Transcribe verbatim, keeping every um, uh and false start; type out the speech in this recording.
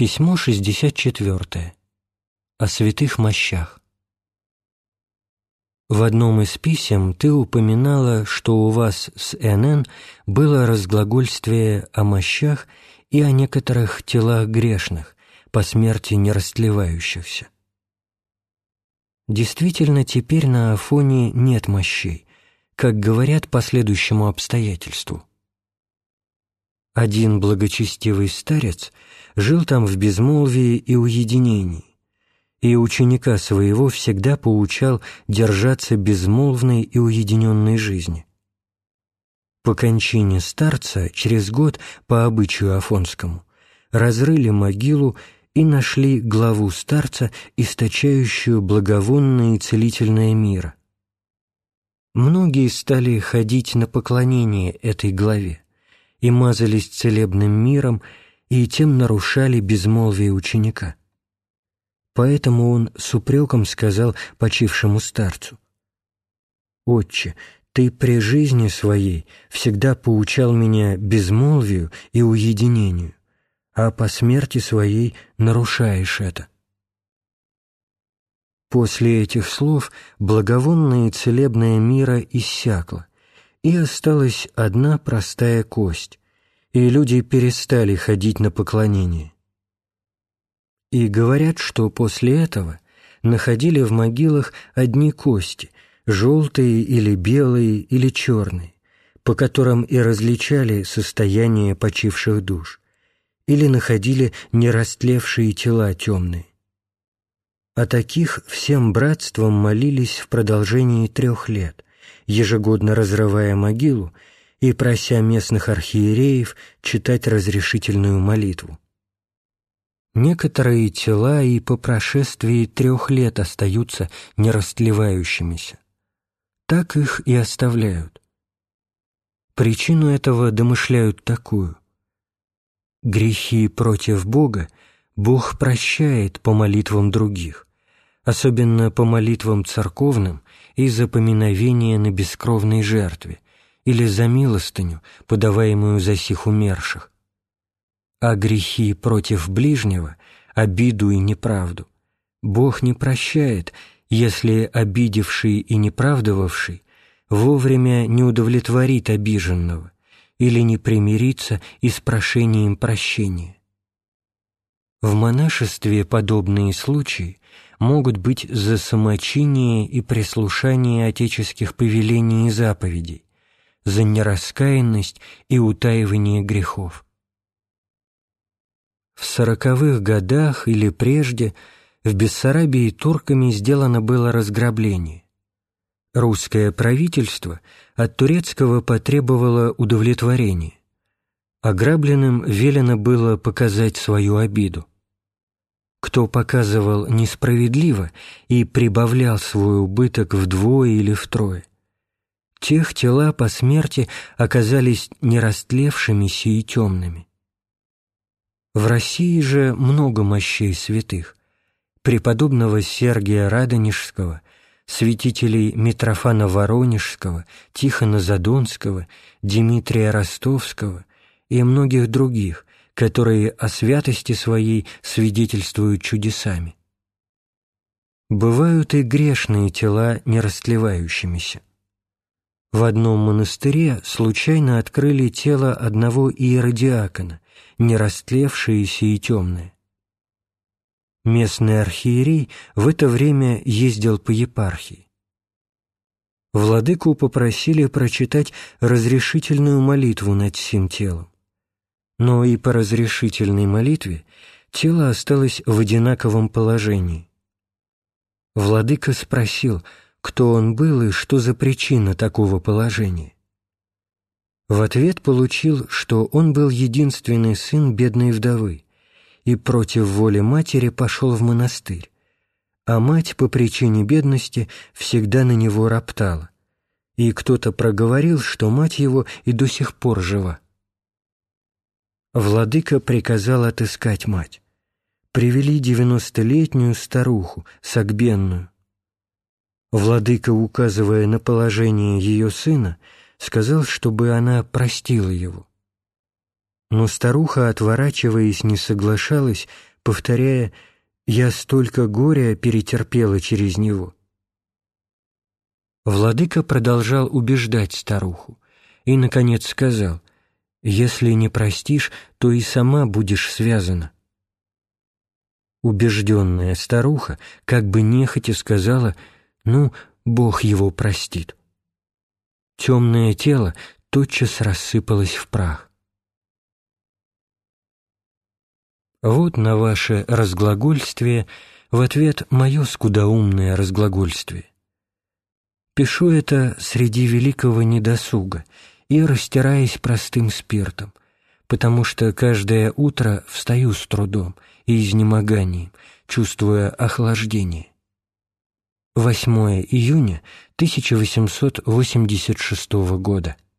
Письмо шестьдесят четвёртое. О святых мощах. В одном из писем ты упоминала, что у вас с Н Н было разглагольствие о мощах и о некоторых телах грешных, по смерти не растлевающихся. Действительно, теперь на Афоне нет мощей, как говорят по следующему обстоятельству. Один благочестивый старец жил там в безмолвии и уединении, и ученика своего всегда поучал держаться безмолвной и уединенной жизни. По кончине старца через год, по обычаю афонскому, разрыли могилу и нашли главу старца, источающую благовонное и целительное мира. Многие стали ходить на поклонение этой главе и мазались целебным миром, и тем нарушали безмолвие ученика. Поэтому он с упреком сказал почившему старцу: «Отче, ты при жизни своей всегда поучал меня безмолвию и уединению, а по смерти своей нарушаешь это». После этих слов благовонное и целебное мира иссякло, и осталась одна простая кость, и люди перестали ходить на поклонение. И говорят, что после этого находили в могилах одни кости, желтые или белые или черные, по которым и различали состояние почивших душ, или находили нерастлевшие тела темные. О таких всем братством молились в продолжении трех лет, ежегодно разрывая могилу и прося местных архиереев читать разрешительную молитву. Некоторые тела и по прошествии трех лет остаются нерастлевающимися. Так их и оставляют. Причину этого домышляют такую: грехи против Бога Бог прощает по молитвам других, особенно по молитвам церковным и за поминовение на бескровной жертве, или за милостыню, подаваемую за сих умерших. А грехи против ближнего, обиду и неправду, Бог не прощает, если обидевший и неправдовавший вовремя не удовлетворит обиженного или не примирится и с прошением прощения. В монашестве подобные случаи могут быть за самочиние и прислушание отеческих повелений и заповедей, за нераскаянность и утаивание грехов. В сороковых годах или прежде в Бессарабии турками сделано было разграбление. Русское правительство от турецкого потребовало удовлетворения. Ограбленным велено было показать свою обиду. Кто показывал несправедливо и прибавлял свой убыток вдвое или втрое, тех тела по смерти оказались нерастлевшимися и темными. В России же много мощей святых: преподобного Сергия Радонежского, святителей Митрофана Воронежского, Тихона Задонского, Дмитрия Ростовского и многих других, которые о святости своей свидетельствуют чудесами. Бывают и грешные тела нерастлевающимися. В одном монастыре случайно открыли тело одного иеродиакона, нерастлевшееся и темное. Местный архиерей в это время ездил по епархии. Владыку попросили прочитать разрешительную молитву над сим телом. Но и по разрешительной молитве тело осталось в одинаковом положении. Владыка спросил, кто он был и что за причина такого положения. В ответ получил, что он был единственный сын бедной вдовы и против воли матери пошел в монастырь, а мать по причине бедности всегда на него роптала, и кто-то проговорил, что мать его и до сих пор жива. Владыка приказал отыскать мать. Привели девяностолетнюю старуху, согбенную. Владыка, указывая на положение ее сына, сказал, чтобы она простила его. Но старуха, отворачиваясь, не соглашалась, повторяя: «Я столько горя перетерпела через него». Владыка продолжал убеждать старуху и, наконец, сказал: «Если не простишь, то и сама будешь связана». Убежденная старуха как бы нехотя сказала: «Ну, Бог его простит». Темное тело тотчас рассыпалось в прах. Вот на ваше разглагольствие в ответ мое скудоумное разглагольствие. Пишу это среди великого недосуга и растираясь простым спиртом, потому что каждое утро встаю с трудом и изнемоганием, чувствуя охлаждение. восьмое июня тысяча восемьсот восемьдесят шестого года.